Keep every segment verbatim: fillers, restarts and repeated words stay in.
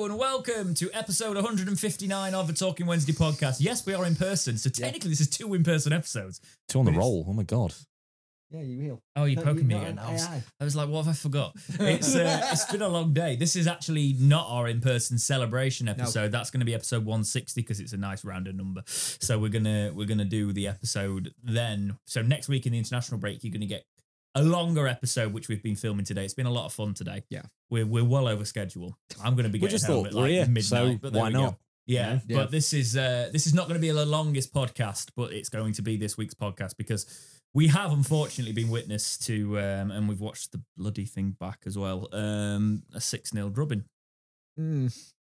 and welcome to episode one hundred fifty-nine of the Talking Wednesday podcast. Yes, we are in person, so technically yeah. this is two in-person episodes. Two on the roll, oh my god. Yeah, you will. Oh, you're poking me again. I was, I was like, what have I forgot? It's uh, it's been a long day. This is actually not our in-person celebration episode. No. That's going to be episode one sixty because it's a nice rounded number. So we're gonna we're gonna do the episode then. So next week in the international break, you're gonna get a longer episode, which we've been filming today. It's been a lot of fun today. Yeah, we're we're well over schedule. I'm going to be we getting just home thought at we're like here, midnight. so but why not? Yeah, yeah, but this is uh, this is not going to be the longest podcast, but it's going to be this week's podcast because we have unfortunately been witness to, um, and we've watched the bloody thing back as well, um, a six nil drubbing. Mm.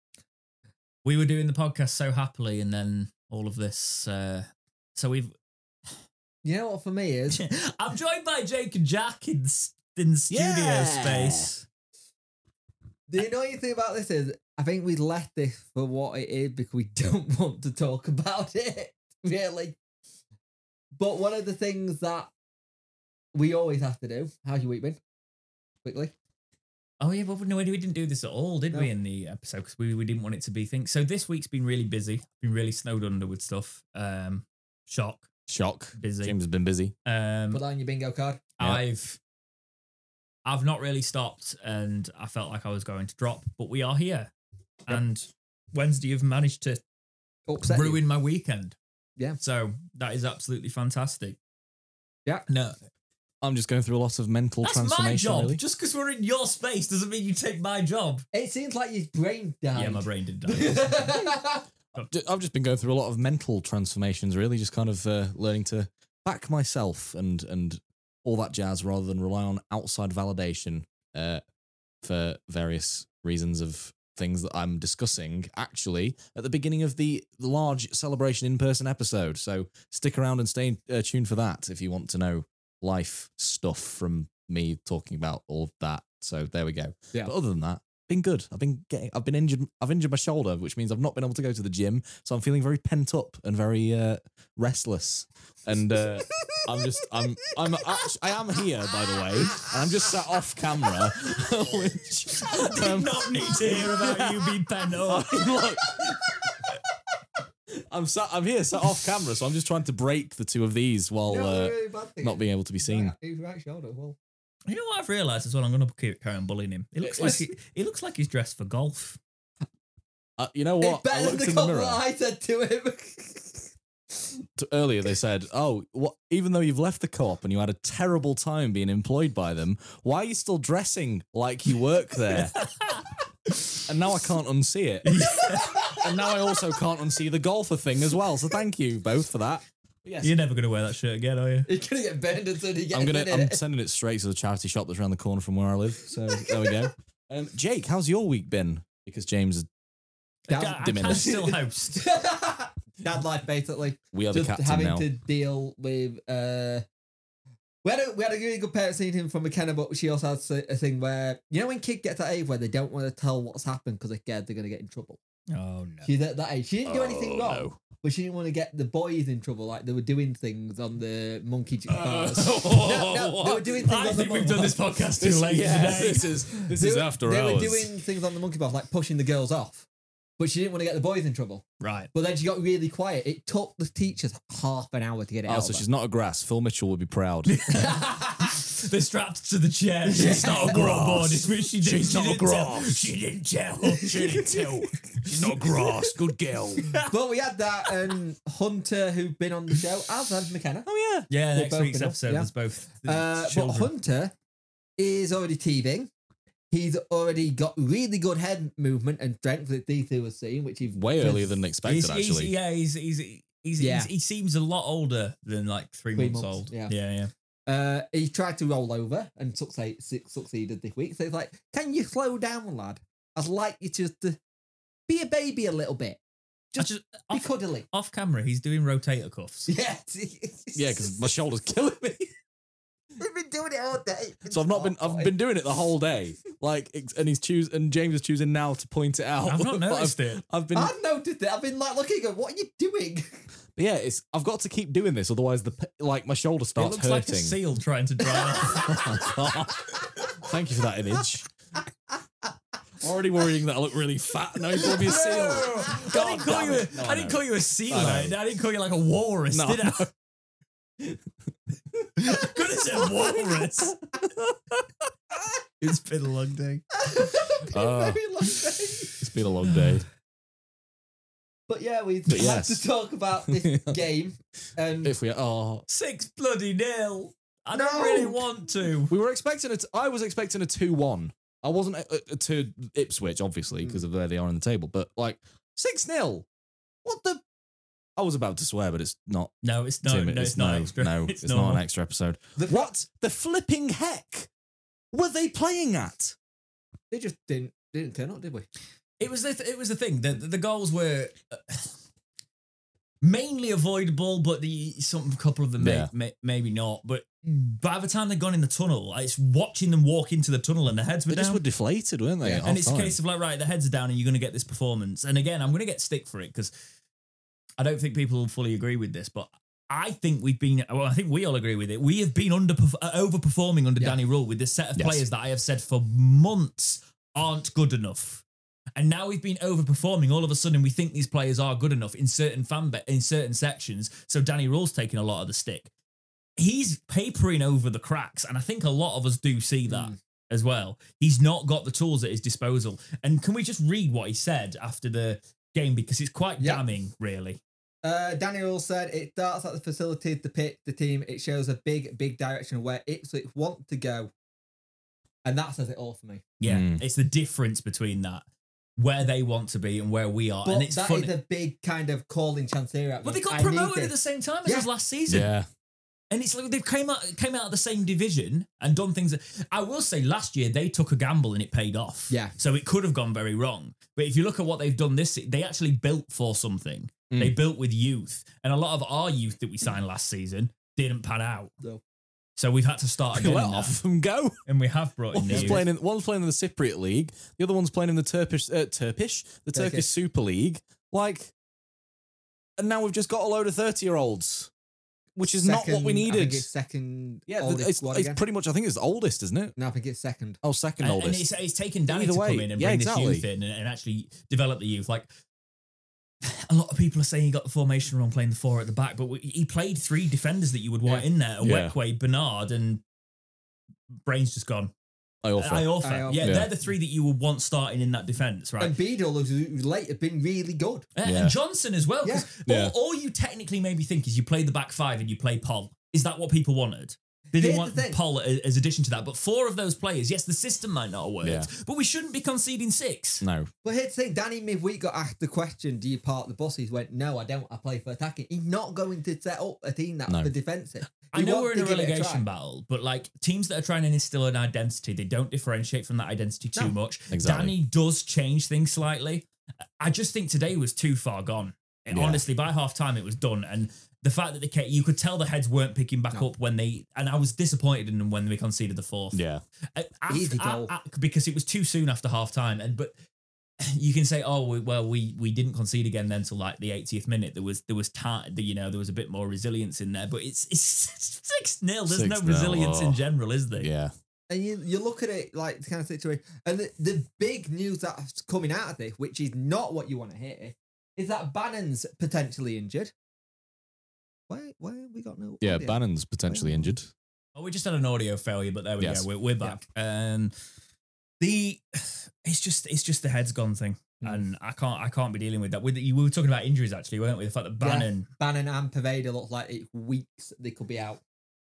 We were doing the podcast so happily, and then all of this. Uh, so we've. You know what for me is? I'm joined by Jake and Jack in, in studio yeah. space. The annoying thing about this is, I think we left this for what it is because we don't want to talk about it, really. But one of the things that we always have to do, how's your week been? Quickly. Oh, yeah, but no, we didn't do this at all, did no. we, in the episode? Because we, we didn't want it to be things. So this week's been really busy, been really snowed under with stuff. Um, shock. Shock. Busy. James has been busy. Um, Put on your bingo card. I've I've not really stopped, and I felt like I was going to drop, but we are here. Yep. And Wednesday, you've managed to Upset ruin you. my weekend. Yeah. So that is absolutely fantastic. Yeah. No. I'm just going through a lot of mental That's transformation. my job. Really. Just because we're in your space doesn't mean you take my job. It seems like your brain died. Yeah, my brain did die. I've just been going through a lot of mental transformations, really, just kind of uh, learning to back myself and and all that jazz rather than rely on outside validation uh, for various reasons of things that I'm discussing, actually, at the beginning of the, the large celebration in-person episode. So stick around and stay uh, tuned for that if you want to know life stuff from me talking about all of that. So there we go. Yeah. But other than that, been good. I've been getting, I've been injured. I've injured my shoulder, which means I've not been able to go to the gym. So I'm feeling very pent up and very uh, restless. And uh, I'm just, I'm, I'm, actually, I am here, by the way. And I'm just sat off camera. Which I did um, not need to hear about you being pent up. I mean, look, I'm sat, I'm here, sat off camera. So I'm just trying to break the two of these while no, uh, really not being able to be seen. He's right, right shoulder. Well. You know what I've realised as well? I'm going to carry on bullying him. It looks like he, he looks like he's dressed for golf. Uh, you know what? It's better I looked than in the the mirror. I said to him. To earlier, they said, "Oh, what? Even though you've left the co-op and you had a terrible time being employed by them, why are you still dressing like you work there?" And now I can't unsee it. And now I also can't unsee the golfer thing as well. So thank you both for that. Yes. You're never going to wear that shirt again, are you? You're going to get burned until you get I'm gonna. in I'm it. sending it straight to the charity shop that's around the corner from where I live. So there we go. Um, Jake, how's your week been? Because James is I diminished. can still host. Dad life, basically. We are the Just captain having now. to deal with. Uh, we had a we had a really good parent meeting from McKenna, but she also has a, a thing where you know when kids get to that age where they don't want to tell what's happened because they're scared they're going to get in trouble. Oh no! She's at that age. She didn't do anything Oh, wrong. no. But she didn't want to get the boys in trouble, like they were doing things on the monkey bars. Uh, no, no, they were doing things I on the think we've monkey done this bars. podcast too late yeah, today. This is this They is were- after they hours. were doing things on the monkey bars, like pushing the girls off. But she didn't want to get the boys in trouble. Right. But then she got really quiet. It took the teachers half an hour to get it Oh, out. so of she's her. not a grass. Phil Mitchell would be proud. They're strapped to the chair. She's not a grass. She, she, She's she not a didn't grass. tell. She didn't tell. She didn't tell. She's not grass. Good girl. But we had that, and Hunter, who'd been on the show, as has McKenna. Oh yeah. Yeah, They're next both week's enough, episode yeah. there's both the Uh, but children. Hunter is already teething. He's already got really good head movement and strength that D C was seeing, which he's Way earlier than expected, He's- he's- actually. yeah, he's he's, he's, Yeah. he's he seems a lot older than like three, Three months, months, old. yeah. yeah, yeah. Uh, he tried to roll over and succeed, succeeded this week. So he's like, "Can you slow down, lad? I'd like you to, to be a baby a little bit. Just, just be off, cuddly." off camera, he's doing rotator cuffs. Yeah, Yeah, because my shoulder's killing me. we've been doing it all day. So I've not been. I've been doing it the whole day. Like, it's- and he's choose, and James is choosing now to point it out. I've not But noticed I've, it. I've been. I've noticed it. I've been like looking at what are you doing? But yeah, it's. I've got to keep doing this, otherwise the p- like my shoulder It starts looks like a hurting. seal trying to dry off. Oh my God. Thank you for that image. Already worrying that I look really fat. Now you call me a seal. I didn't call damn you. it. A, No, I I didn't know. call you a seal. I know. I, I didn't call you like a walrus. No, did I? no. Could have said walrus. It's been a long day. It's been a Ah. very long day. It's been a long day. But yeah, we But had yes. to talk about this game. And If we oh, Six bloody nil. I No. don't really want to. we were expecting it. I was expecting a two-one. I wasn't uh, uh, to Ipswich, obviously, because of where they are on the table. But like six nil. What the? I was about to swear, but it's not. No, it's no, Tim, no, it's, it's not no, extra. no, it's, it's, not normal. an extra episode. The- What the flipping heck were they playing at? they just didn't didn't turn up, did we? It was the it was the thing. The the goals were uh, mainly avoidable, but the some couple of them may, Yeah. may, maybe not. But by the time they'd gone in the tunnel, it's watching them walk into the tunnel and their heads were They just down. were deflated, weren't they? Yeah, at And it's a half-time? case of like, right, the heads are down and you're going to get this performance. And again, I'm going to get stick for it because I don't think people will fully agree with this, but I think we've been, well, I think we all agree with it. We have been under uh, overperforming under Yeah. Danny Rule with this set of Yes. players that I have said for months aren't good enough. And now we've been overperforming. All of a sudden, we think these players are good enough in certain fan be- in certain sections. So Danny Rule's taking a lot of the stick. He's papering over the cracks, and I think a lot of us do see that Mm. as well. He's not got the tools at his disposal. And can we just read what he said after the game because it's quite Yeah. damning, really. Uh, Daniel said it starts at the facility, the pitch, the team. It shows a big, big direction of where Ipswich want to go. And that says it all for me. Yeah, Mm. it's the difference between that, where they want to be and where we are. But and it's that funny. is a big kind of calling chance here at me. But they got I need promoted this. at the same time as Yeah. us last season. Yeah. And it's like they've came out came out of the same division and done things that I will say last year they took a gamble and it paid off. Yeah. So it could have gone very wrong. But if you look at what they've done this, they actually built for something. Mm. They built with youth. And a lot of our youth that we signed last season didn't pan out. No. So we've had to start again. Let in that. off of them go. And we have brought in One's new playing, in, one's playing in the Cypriot League. The other one's playing in the Turkish, uh, Turkish, the Turkish Turkish. Super League. Like, and now we've just got a load of thirty-year-olds, which is not what we Second- I needed. think it's second. Yeah, oldest it's, squad it's again. pretty much. I think it's the oldest, isn't it? No, I think it's second. Oh, second And, and oldest. it's, it's taken Danny Either to way, come in and yeah, bring exactly. this youth in and, and actually develop the youth. Like, a lot of people are saying he got the formation wrong playing the four at the back, but we, he played three defenders that you would want Yeah. in there. Yeah. Awekwe, Bernard, and Brain's just gone. Iorfa. Iorfa. Iorfa. Yeah, Yeah. they're the three that you would want starting in that defence, right? And Beadle, who's late, have been really good. Uh, Yeah. And Johnson as well. 'Cause Yeah. All, all you technically maybe think is you play the back five and you play Paul. Is that what people wanted? They didn't Here's want the thing. Paul a- as addition to that. But four of those players, yes, the system might not have worked, Yeah. but we shouldn't be conceding six. No. But here's the thing, Danny midweek got asked the question, do you park the bus? He went, no, I don't. I play for attacking. He's not going to set up a team that's No. for defensive. I He know wants we're in to a give it relegation try. battle, but like teams that are trying to instill an identity, they don't differentiate from that identity too No. much. Exactly. Danny does change things slightly. I just think today was too far gone. And Yeah. honestly, by half time it was done. And the fact that they kept, you could tell the heads weren't picking back No. up when they, and I was disappointed in them when they conceded the fourth. Yeah. Uh, after- Easy a- goal. a- because it was too soon after half time. And but you can say, oh we, well, we we didn't concede again then till like the eightieth minute. There was there was time, you know, there was a bit more resilience in there. But it's it's six nil. There's no six nil, resilience in oh. general, is there? Yeah. And you, you look at it like the kind of situation. And the, the big news that's coming out of this, which is not what you want to hear, is that Bannon's potentially injured. Why, why have we got no Yeah. audio? Bannon's potentially injured. Oh, we just had an audio failure, but there we Yes. go. We're, we're back. And the it's just it's just the heads gone thing, Mm. and I can't I can't be dealing with that. With we were talking about injuries actually, weren't we? The fact that Yeah. Bannon. Bannon and Paveda look like it's weeks they could be out.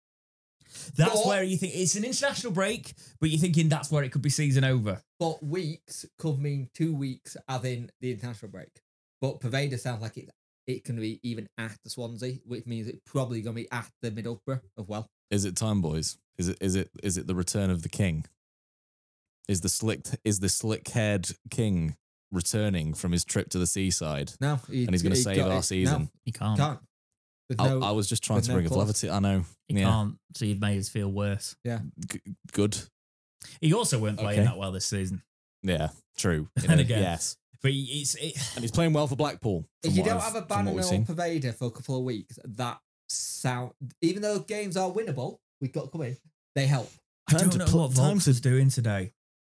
That's But- where you think it's an international break, but you're thinking that's where it could be season over. But weeks could mean two weeks as in the international break. But Paveda sounds like it it can be even after Swansea, which means it's probably going to be after Middlesbrough as well. Is it time, boys? Is it is it is it the return of the king? Is the slick is the slick haired king returning from his trip to the seaside? No, he, And he's gonna he save got our it. season. You can't. No, can't. There's I, no- I was just trying there's to no bring a clause. levity. I know. You yeah. can't. So you've made us feel worse. G- good. He also weren't playing Okay. that well this season. Yeah. True. You And know, again, yes. But it's it, And he's playing well for Blackpool. If from you what don't I've- have a from what Bannon we've or seen. Paveda for a couple of weeks, that sound, even though games are winnable, we've got to come in, they help. I Time don't to know put- what time Volks to- was doing today.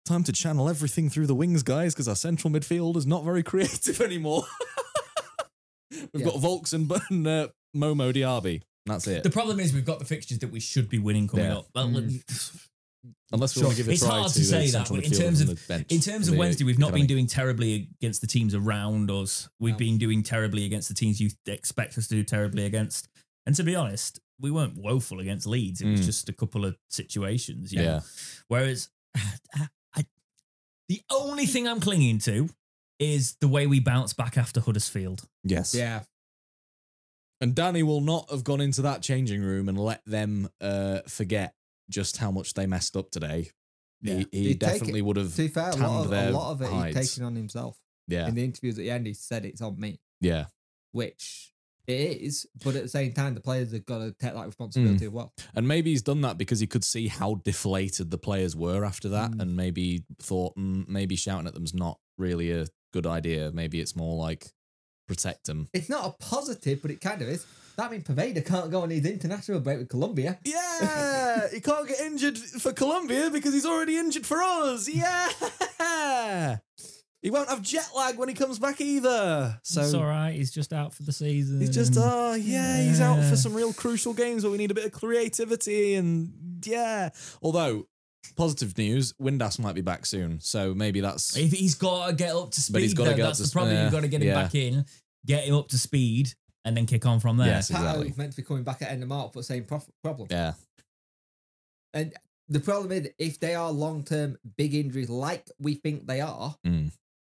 time to channel everything through the wings, guys, because our central midfield is not very creative anymore. We've Yeah. got Volks and, and uh, Momo Diaby. That's it. The problem is we've got the fixtures that we should be winning coming Yeah. up. Well, Mm. Unless we Sure. want to give a It's try hard to, to say the that, central but in midfielders terms on of- the bench In terms in of the Wednesday, we've not been academy. doing terribly against the teams around us. We've No. been doing terribly against the teams you expect us to do terribly against. And to be honest, we weren't woeful against Leeds. It was Mm. just a couple of situations. You know? Yeah. Whereas I, I, the only thing I'm clinging to is the way we bounce back after Huddersfield. Yes. Yeah. And Danny will not have gone into that changing room and let them uh, forget just how much they messed up today. Yeah. He, he He'd take definitely would have To be fair, a tanned lot of, their a lot of it hides. he's taken on himself. Yeah. In the interviews at the end, he said it's on me, Yeah. which it is. But at the same time, the players have got to take that responsibility as well. And maybe he's done that because he could see how deflated the players were after that, Mm. and maybe thought mm, maybe shouting at them's not really a good idea. Maybe it's more like protect them. It's not a positive, but it kind of is. That means Paveda can't go on his international break with Colombia. Yeah, he can't get injured for Colombia because he's already injured for us. Yeah, he won't have jet lag when he comes back either. So it's all right. He's just out for the season. he's just, oh, yeah, he's out Yeah. for some real crucial games where we need a bit of creativity and, yeah. Although, positive news, Windass might be back soon. So maybe that's, If he's got to get up to But he's speed, gotta though, get up that's to the sp- problem. yeah, You've got to get him yeah. back in, get him up to speed, and then kick on from there. Yes. Pato Exactly. meant to be coming back at end of March for the same prof- problem. yeah, And the problem is, if they are long term big injuries like we think they are, Mm.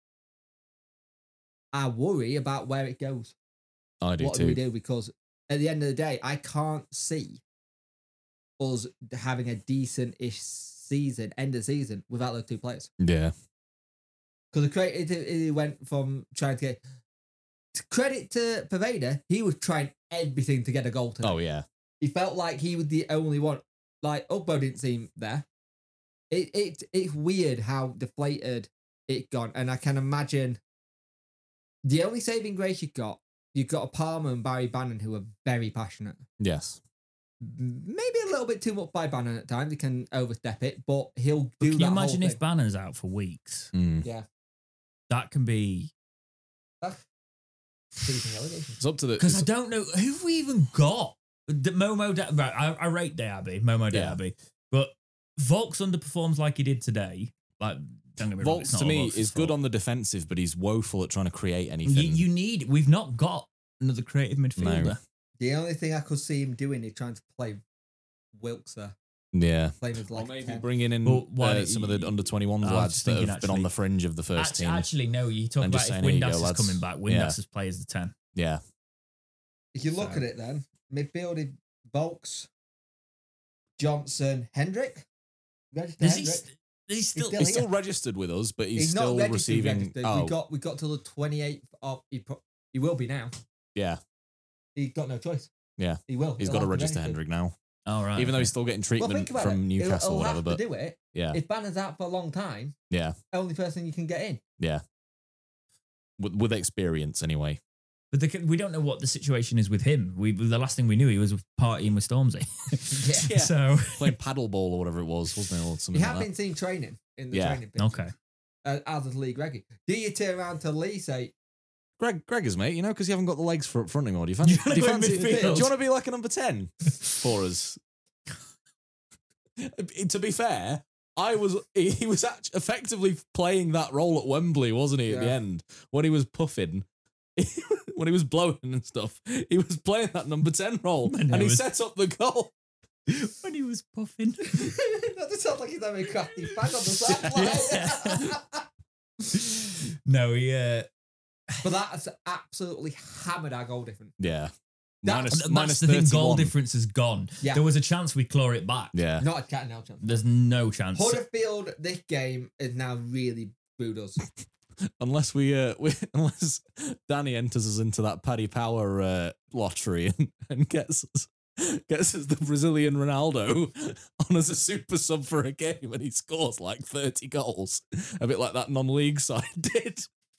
I worry about where it goes. I do what too. do we do? Because at the end of the day, I can't see us having a decent ish season, end of season, without those two players. Yeah, Because the credit it, it went from trying to get credit to Paveda, he was trying everything to get a goal today. oh yeah, He felt like he was the only one. Like Ugbo didn't seem there. It it it's weird how deflated it gone, and I can imagine the only saving grace you've got, you've got a Palmer and Barry Bannon who are very passionate. yes. Maybe a little bit too much by Bannon at times. He can overstep it, but he'll do Can that you imagine whole if thing. Banner's out for weeks? Mm. Yeah. That can be It's up to the. because I it's- don't know who have we even got. The Momo, Di- right? I, I rate Diaby, Momo Yeah. Diaby, but Volks underperforms like he did today. Like, don't get me wrong, it's Volks not to all me Volks' is good fault. on the defensive, but he's woeful at trying to create anything. You, you need. We've not got another creative midfielder. No. The only thing I could see him doing is trying to play Wilkes there, yeah. playing as Or like maybe ten. bringing in Well, why uh, don't some of you- the under twenty-ones I was lads just that have thinking, been on the actually- fringe of the first Actually, team. actually, no. You talk And about just if saying, here you Windass go, is lads. coming back. Yeah. Windass is play as the ten. Yeah. If you look So- at it then, midfield is Volks, Johnson, Hendrick. Register Does he? Hendrick. st- Is he still? still- He's Yeah. still registered with us, but he's, He's, still not registered, receiving. registered. Oh, We got we got till the twenty-eighth of he, pro- he will be now. yeah. He's got no choice. Yeah. He will. He's He'll got to have register register. Hendrick now, All right. even though okay. he's still getting Well, treatment think about from it. Newcastle he'll, or he'll whatever. have But to do it. yeah, If Banner's out for a long time, yeah, only person you can get in. yeah. With, with experience, anyway. But the, we don't know what the situation is with him. We the last thing we knew, he was partying with Stormzy. Yeah. Yeah. So Playing paddleball or whatever it was, wasn't it? Or You something have like been that. seen training in the Yeah. training pitch. okay. Uh, as is Lee Greggy. Do you turn around to Lee say, Greg, Gregor's mate, you know, because you haven't got the legs for up front anymore. Do you fancy? You wanna do, you go in fancy do midfield? you want to be like a number ten for us? To be fair, I was he, he was actually effectively playing that role at Wembley, wasn't he? At the Yeah. end, when he was puffing, when he was blowing and stuff, he was playing that number ten role, When and he he was- set up the goal. When he was puffing. that just sounds like he's having a crafty fag on the sideline. No, he. Uh, But that's absolutely hammered our goal difference. Yeah, That- minus, that's minus the thing. Goal thirty-one. difference has gone. Yeah. There was a chance we claw it back. Yeah, Not a cat and now chance. There's no chance. Huddersfield, this game is now really screwed us. unless we, uh, we unless Danny enters us into that Paddy Power uh, lottery and, and gets us gets us the Brazilian Ronaldo on as a super sub for a game and he scores like thirty goals, a bit like that non-league side did.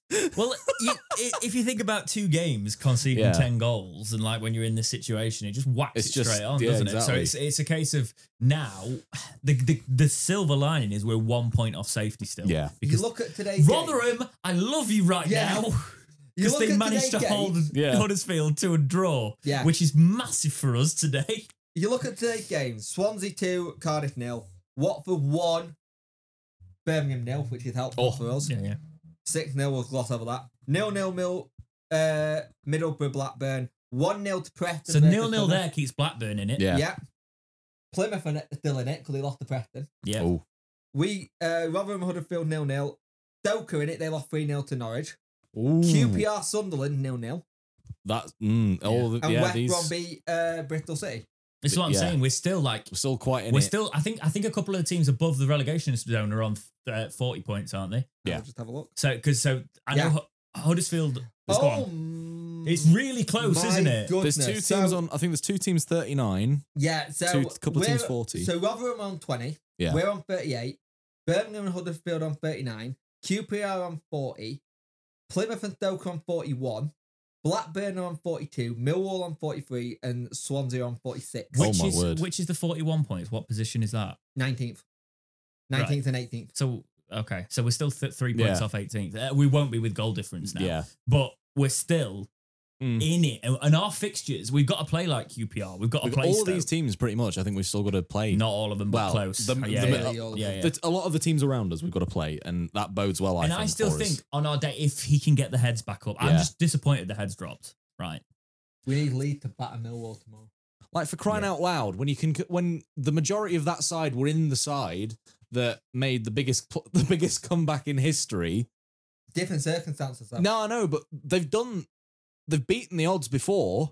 Well, you, i- if you think about two games conceding Yeah. ten goals, and like when you're in this situation, it just whacks It's it just- straight on, yeah, doesn't it? So exactly. it's it's a case of now the, the the silver lining is we're one point off safety still. Yeah. You because look at today's game. Rotherham, I love you right Yeah. now. You Because look they at managed to today's hold game. Yeah. Huddersfield to a draw, Yeah. which is massive for us today. You look at today's game. Swansea two, Cardiff nil, Watford one, Birmingham nil, which is helpful Oh. for us. Yeah, yeah. Six nil was gloss over that. Nil nil nil. Uh, Middlesbrough Blackburn. One nil to Preston. So versus nil nil Plymouth. there keeps Blackburn in it. Yeah. Yeah. Plymouth are still in it because they lost to Preston. Yeah. Oh, We uh, Rotherham Huddersfield nil nil. Stoke are in it. They lost three nil to Norwich. Ooh. Q P R Sunderland nil nil. That. Mm, oh, And the, yeah. West These Brom beat uh, Bristol City. This is what I'm Yeah. saying. We're still like we're still quite in we're it. still. I think I think a couple of the teams above the relegation zone are on uh, forty points, aren't they? Yeah. I'll just have a look. So because so I know Yeah. Hu- Huddersfield. Let's go Oh, on. mm, It's really close, my isn't it? goodness. There's two So- teams on. I think there's two teams thirty-nine. Yeah, so Two- couple of teams we're- forty. So Rotherham on twenty. Yeah. We're on thirty-eight. Birmingham and Huddersfield on thirty-nine. Q P R on forty. Plymouth and Stoke on forty-one. Blackburn are on forty-two. Millwall on forty-three. And Swansea on forty-six. Oh, Which my is word. which is the forty-one points? What position is that? nineteenth. nineteenth and eighteenth. So okay, so we're still th- three points Yeah. off eighteenth. Uh, we won't be with goal difference now. Yeah. but we're still Mm. in it. And, and our fixtures, we've got to play like Q P R. We've got to We've- play all Stoke. of these teams, pretty much. I think we've still got to play. Not all of them, but Well, close. the- yeah, the- yeah, uh, yeah, yeah. The- a lot of the teams around us, we've got to play, and that bodes well. I and think, I still for us. think on our day, if he can get the heads back up, I'm Yeah. just disappointed the heads dropped. Right. We need Leeds to batter Millwall tomorrow. like for crying Yeah. out loud, when you can, when the majority of that side were in the side that made the biggest, pl- the biggest comeback in history. Different circumstances, though. No, I know, but they've done, they've beaten the odds before.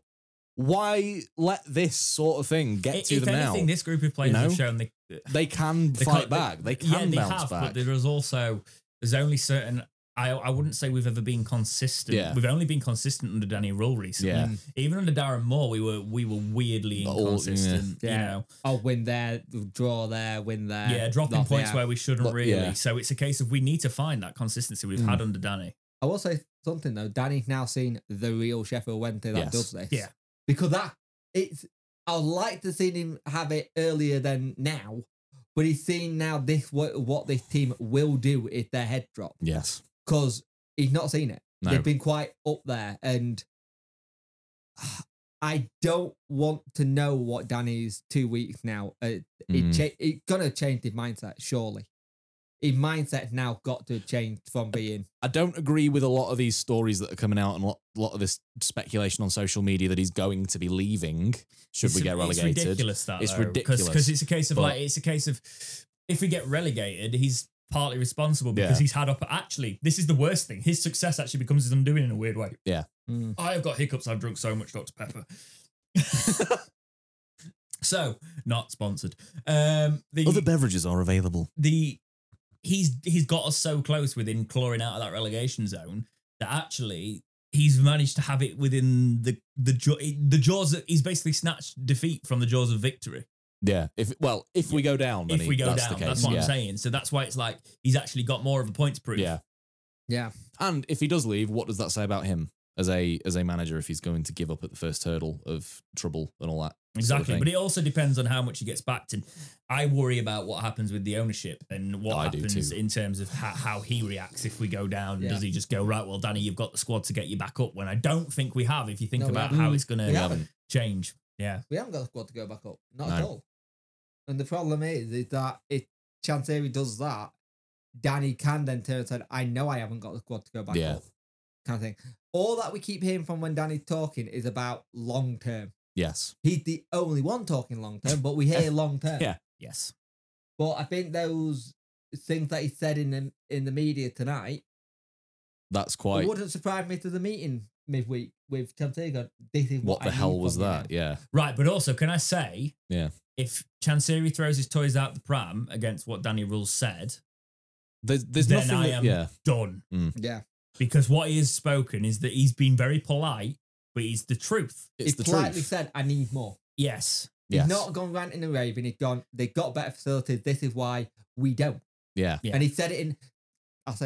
Why let this sort of thing get I- to if them anything, now? this group of players know? have shown they, They can they fight can't- back. They can yeah, they bounce have, back. but there is also there's only certain. I I wouldn't say we've ever been consistent. Yeah. We've only been consistent under Danny Rule recently. Yeah. Even under Darren Moore, we were we were weirdly All- inconsistent. yeah. You know, Oh, win there, draw there, win there. yeah, dropping not points there. where we shouldn't But- really. yeah. So it's a case of we need to find that consistency we've Mm. had under Danny. I will say something though. Danny's now seen the real Sheffield Wednesday that Yes. does this. Yeah. Because that it's. I'd like to see him have it earlier than now, but he's seen now this what what this team will do if their head drop Yes. because he's not seen it. No. They've been quite up there, and I don't want to know what Danny's two weeks now. Uh, Mm. It cha- it's gonna change his mindset surely. His mindset now got to change from being I don't agree with a lot of these stories that are coming out and a lot, lot of this speculation on social media that he's going to be leaving should we It's- get relegated. It's ridiculous that It's though, ridiculous. because it's a case of But- like it's a case of if we get relegated, he's partly responsible because Yeah. he's had up. Actually, this is the worst thing. His success actually becomes his undoing in a weird way. Mm. I have got hiccups. I've drunk so much Doctor Pepper. So not sponsored. Um, the Other beverages are available. the he's he's got us so close within clawing out of that relegation zone that actually he's managed to have it within the the jaw, the jaws. Of, he's basically snatched defeat from the jaws of victory. Yeah. If well, if we go down, then If we he- go that's down, the case. that's what yeah. I'm saying. So that's why it's like he's actually got more of a points proof. Yeah. yeah. And if he does leave, what does that say about him as a as a manager if he's going to give up at the first hurdle of trouble and all that? Exactly, sort of but thing? it also depends on how much he gets backed, and I worry about what happens with the ownership and what I do happens too. in terms of how, how he reacts if we go down. Yeah. Does he just go right? Well, Danny, you've got the squad to get you back up. When I don't think we have. If you think No, we about haven't. how it's going We to haven't. change, yeah, We haven't got a squad to go back up. Not at No. all. And the problem is, is that if Chansiri does that, Danny can then turn and say, I know I haven't got the squad to go back Yeah. up. Kind of thing. All that we keep hearing from when Danny's talking is about long term. Yes. He's the only one talking long term, but we hear long term. Yeah. yes, But I think those things that he said in the in the media tonight, That's it quite wouldn't surprise me to the meeting midweek with Chansiri going, this is what, what the I hell need was from you that? now." Yeah. right. But also, can I say, Yeah. if Chansiri throws his toys out the pram against what Danny Rule said, There's there's then nothing I that- am yeah. done. Yeah. Because what he has spoken is that he's been very polite, but he's the truth. It's He the politely truth. said, I need more. Yes. He's Yes. not gone ranting and raving. He's gone, they've got better facilities. This is why we don't. Yeah. Yeah. And he said it in, I'll say it,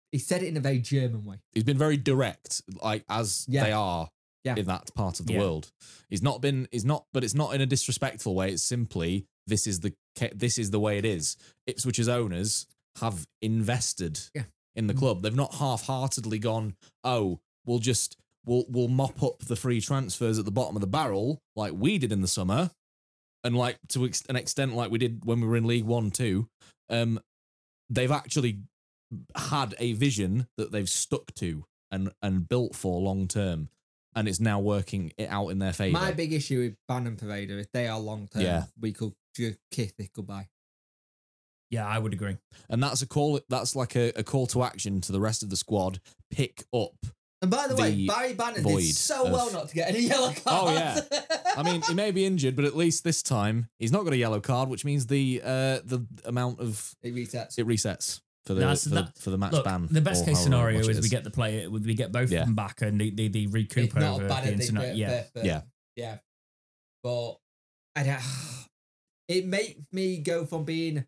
he said it in a very German way. He's been very direct, like as Yeah. they are Yeah. in that part of the Yeah. world. He's not been. He's not. But it's not in a disrespectful way. It's simply this is the ca- this is the way it is. Ipswich's owners have invested Yeah. in the club. They've not half-heartedly gone, oh, we'll just we'll we'll mop up the free transfers at the bottom of the barrel like we did in the summer, and like to ex- an extent like we did when we were in League One too. Um, they've actually had a vision that they've stuck to and and built for long term, and it's now working it out in their favour. My big issue with Ban and Pareda, if they are long term, Yeah. we could just kiss it goodbye. Yeah, I would agree. And that's a call. That's like a, a call to action to the rest of the squad. Pick up. And by the, way, The Barry Bannon void did so of- well not to get any yellow cards. Oh, yeah. I mean, he may be injured, but at least this time he's not got a yellow card, which means the uh, the amount of it resets. it resets for the That's- for, the, that- for the match Look, ban. the best or case however scenario much is it we get the player, we get both Yeah. of them back and they, they, they recoup It's not over a bad the thing, internet. but, Yeah. but, Yeah. yeah. But I don't, it makes me go from being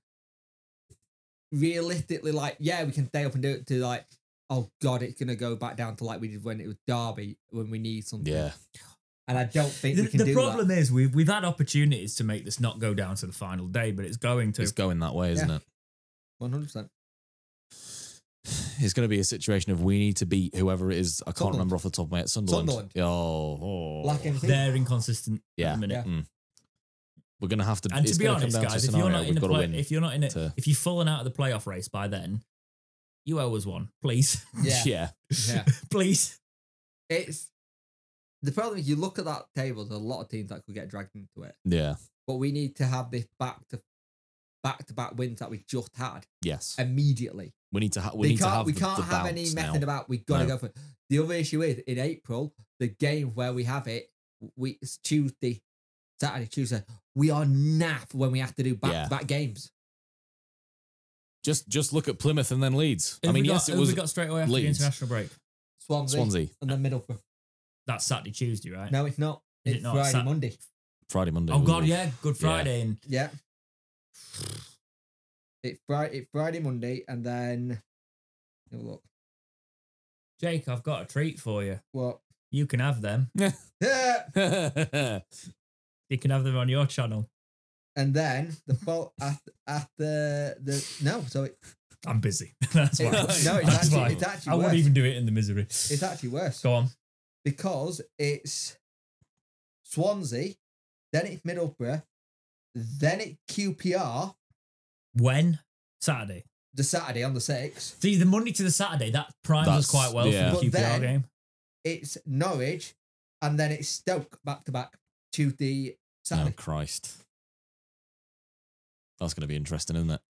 realistically like, yeah, we can stay up and do it to like, oh God, it's gonna go back down to like we did when it was Derby when we need something. Yeah. And I don't think The, we can the do problem that. is we've we've had opportunities to make this not go down to the final day, but it's going to. It's going that way, isn't Yeah. it? one hundred percent. It's going to be a situation of we need to beat whoever it is. I can't Sunderland. remember off the top of my head. Sunderland. Sunderland. Oh, oh. Like anything. They're inconsistent Yeah. at the minute. Yeah. Mm. We're going to have to. And it's to be gonna come honest, down to a guys, if you're scenario not in we've the got to play, win if you're not in it, to- if you've fallen out of the playoff race by then, you owe us one, please, Yeah. yeah. Yeah. please. It's the problem is you look at that table, there's a lot of teams that could get dragged into it. Yeah. But we need to have this back to back to back wins that we just had Yes. immediately. We need to. Ha- we They need to can't have. we the, can't the have any bounce method now. about we gotta No. go for it. The other issue is in April, the game where we have it, we it's Tuesday, Saturday, Tuesday. We are naff when we have to do back Yeah. to back games. Just, just look at Plymouth and then Leeds. Who I mean, we got, yes, it who was we got straight away after Leeds. the international break. Swansea, Swansea. and then Middlesbrough. That's Saturday, Tuesday, right? No, it's not. Is it It's not? Friday, Sat- Monday. Friday, Monday. Oh God, Ooh. yeah, Good Friday, and Yeah. It's Friday, it's Friday, Monday, and then have a look. Jake, I've got a treat for you. What? You can have them. Yeah. You can have them on your channel. And then the fault after, after the no, so it, I'm busy. That's why. It- no, it's That's actually- why. it's actually I wouldn't worse. even do it in the misery. it's actually worse Go on. because it's Swansea, then it's Middlesbrough, then it's Q P R When? Saturday. the Saturday on the sixth. See, the Monday to the Saturday, that primes us That's- quite well yeah. for But the Q P R then- game. It's Norwich, and then it's Stoke back to back Tuesday, Oh Saturday. Christ. That's going to be interesting, isn't it?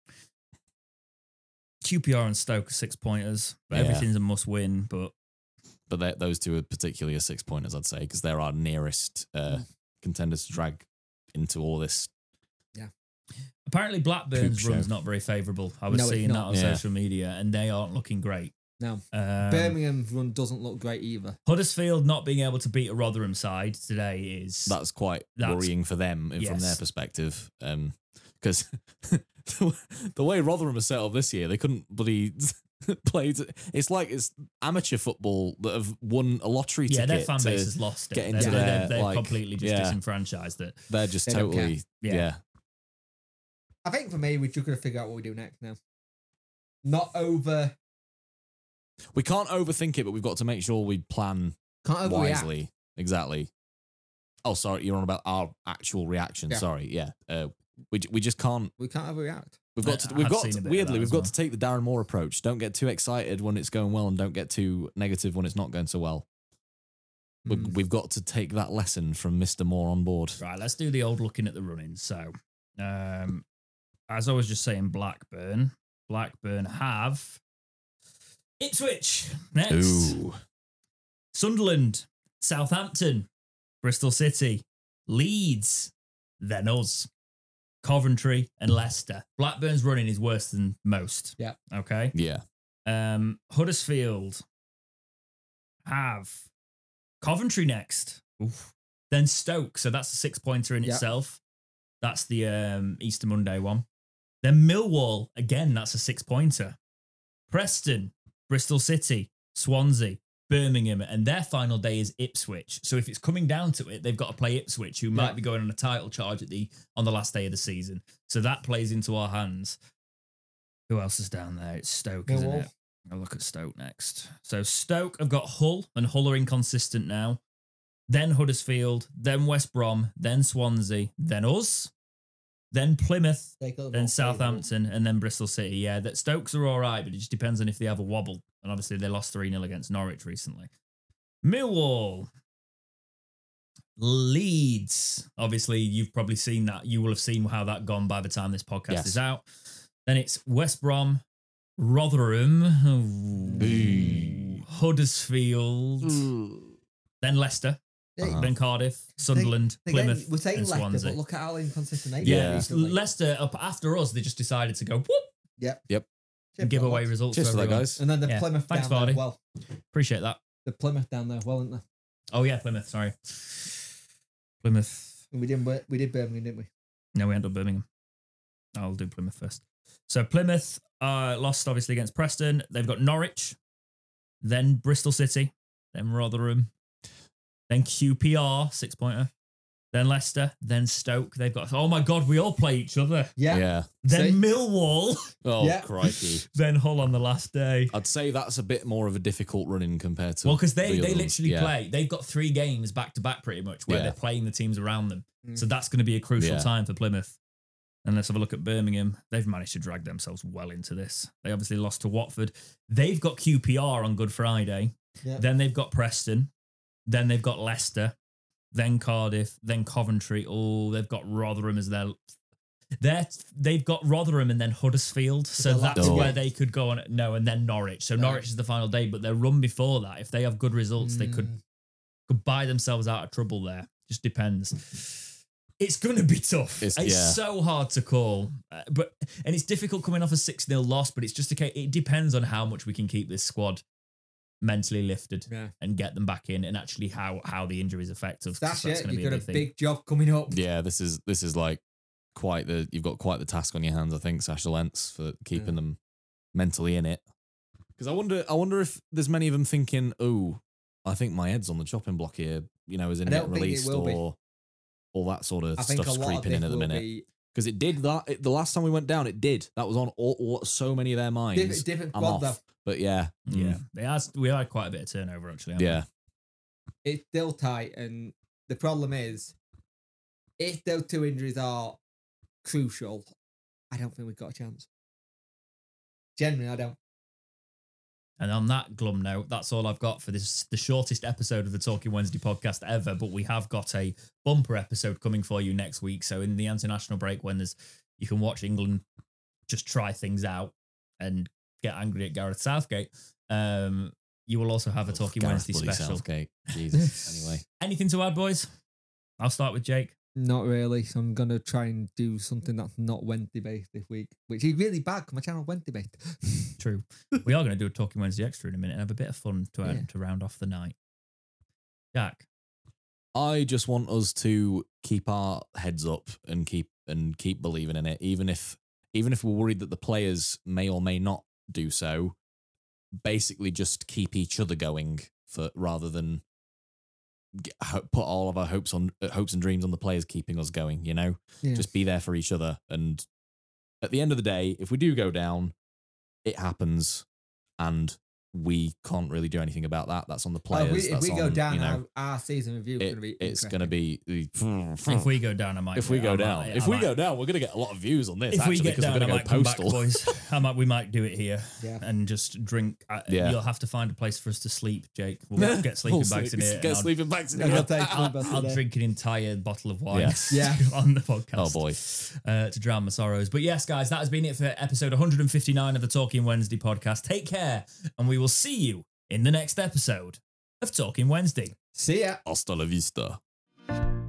Q P R and Stoke are six pointers. Yeah. Everything's a must win, but But they- those two are particularly a six pointers, I'd say, because they're our nearest uh, contenders to drag into all this. apparently Blackburn's Poop run's show. not very favourable. I was No, it's seeing that not. on Yeah. social media, and they aren't looking great. No, Um, Birmingham's run doesn't look great either. Huddersfield not being able to beat a Rotherham side today is That's quite That's- worrying for them and from their yes. perspective. Because the way Rotherham are set up this year, they couldn't bloody play. To, it's like it's amateur football that have won a lottery yeah, ticket. their fan to- base has lost it. get They're, into they're, their, they're like, completely just yeah. disenfranchised. It. They're just They don't care. totally. Yeah. Yeah. I think for me, we're just gonna figure out what we do next now. Not over. We can't overthink it, but we've got to make sure we plan Can't overreact. wisely. Exactly. Oh, sorry. You're on about our actual reaction. Yeah. Sorry. Yeah. Uh, we, we just can't. We can't overreact. We've I- got to. I We've have got seen to, a bit of weirdly. that We've as got well. to take the Darren Moore approach. Don't get too excited when it's going well, and don't get too negative when it's not going so well. We- Mm. We've got to take that lesson from Mister Moore on board. Right, let's do the old looking at the running. So, um, as I was just saying, Blackburn. Blackburn have Ipswich next. Ooh. Sunderland, Southampton, Bristol City, Leeds, then us, Coventry, and Leicester. Blackburn's running is worse than most. Yeah. Okay. Yeah. Um, Huddersfield have Coventry next. Oof. Then Stoke. So that's a six pointer in Yeah. itself. That's the um, Easter Monday one. Then Millwall, again, that's a six pointer. Preston, Bristol City, Swansea, Birmingham, and their final day is Ipswich. So if it's coming down to it, they've got to play Ipswich, who might Yeah. be going on a title charge at the on the last day of the season. So that plays into our hands. Who else is down there? It's Stoke, isn't Millwall. it? I'll look at Stoke next. So Stoke have got Hull, and Hull are inconsistent now. Then Huddersfield, then West Brom, then Swansea, then us, then Plymouth, They got them then all Southampton, and then Bristol City. Yeah, that Stokes are all right, but it just depends on if they have a wobble. And obviously they lost three nil against Norwich recently. Millwall. Leeds. Obviously, you've probably seen that. You will have seen how that gone by the time this podcast Yes. is out. Then it's West Brom, Rotherham, Boo. Huddersfield, then Leicester, They- Uh-huh. then Cardiff, Sunderland, Again, Plymouth, we're saying and Leicester, Swansea. but look at how inconsistent they Yeah, are it's recently. Leicester up after us. They just decided to go whoop Yep. Yep. and give away results. Cheers to for that, everyone. guys. And then the Yeah. Plymouth Thanks, down there. Vardy. Well, Appreciate that. the Plymouth down there. Well, isn't there? Oh yeah, Plymouth. Sorry, Plymouth. We didn't. wor- We did Birmingham, didn't we? No, we ended up Birmingham. I'll do Plymouth first. So Plymouth uh, lost obviously against Preston. They've got Norwich, then Bristol City, then Rotherham, then Q P R six pointer, then Leicester, then Stoke. They've got. Oh my God, we all play each other. Yeah. Yeah. Then See? Millwall, Oh, Yeah. crikey. then Hull on the last day. I'd say that's a bit more of a difficult running compared to. Well, because they the they other ones. literally Yeah. play. They've got three games back to back, pretty much, where Yeah. they're playing the teams around them. Mm. So that's going to be a crucial Yeah. time for Plymouth. And let's have a look at Birmingham. They've managed to drag themselves well into this. They obviously lost to Watford. They've got Q P R on Good Friday. Yeah. Then they've got Preston. Then they've got Leicester. Then Cardiff. Then Coventry. Oh, they've got Rotherham as their. They're, they've got Rotherham and then Huddersfield. So they're that's last where week. they could go on. No, and then Norwich. So Right. Norwich is the final day, but their run before that, if they have good results, they could Mm. could buy themselves out of trouble there. Just depends. It's going to be tough. It's, It's- yeah. so hard to call. Uh, but and it's difficult coming off a six nil loss, but it's just a case, it depends on how much we can keep this squad mentally lifted Yeah. and get them back in, and actually how how the injuries affect us. 'cause That's it. gonna You've be got a big thing. big job coming up. Yeah, this is this is like quite the you've got quite the task on your hands, I think, Sasha Lentz, for keeping Yeah. them mentally in it. Because I wonder, I wonder if there's many of them thinking, "Oh, I think my head's on the chopping block here." You know, is it I get don't think it released will be. or all that sort of I think a stuff's lot of creeping this in at the will minute. be Because it did that it, the last time we went down. It did. That was on all, all so many of their minds. different, different I'm squad off. though. But yeah, mm, Yeah, they had, we had quite a bit of turnover actually. haven't we? yeah, It's still tight, and the problem is, if those two injuries are crucial, I don't think we've got a chance. Generally, I don't. And on that glum note, that's all I've got for this, the shortest episode of the Talking Wednesday podcast ever. But we have got a bumper episode coming for you next week. So in the international break, when there's you can watch England just try things out and get angry at Gareth Southgate, um, you will also have a Talking Gareth Wednesday bloody special. Southgate. Jesus. Anyway, Anything to add, boys? I'll start with Jake. Not really. So I'm gonna try and do something that's not Wednesday based this week, which is really bad because my channel's Wednesday based. True. We are going to do a Talking Wednesday extra in a minute and have a bit of fun to, Yeah. to round off the night. Jack. I just want us to keep our heads up and keep and keep believing in it, even if even if we're worried that the players may or may not do so. Basically, just keep each other going for rather than get, ho- put all of our hopes on uh, hopes and dreams on the players keeping us going. You know, Yeah. just be there for each other. And at the end of the day, if we do go down, it happens, and we can't really do anything about that. That's on the Oh, players. if we, if that's we go on, down, you know, our, our season review is it- going to be. it's interesting. going to be. If we go down, I might. If we I go might- down, I if we might- go down, we're going to get a lot of views on this. If we actually, get because down, we're I going to might go come back, postal. boys. I might. We might do it here Yeah. and just drink. Uh, Yeah. You'll have to find a place for us to sleep, Jake. We'll get, get sleeping We'll bags in sleep- here. Get and I'll- sleeping bags in I'll here. take I'll, sleep I'll today. drink an entire bottle of wine Yes. Yeah. on the podcast. Oh boy. Uh, to drown my sorrows. But yes, guys, that has been it for episode one hundred fifty-nine of the Talking Wednesday podcast. Take care, and we will see you in the next episode of Talking Wednesday. See ya. Hasta la vista.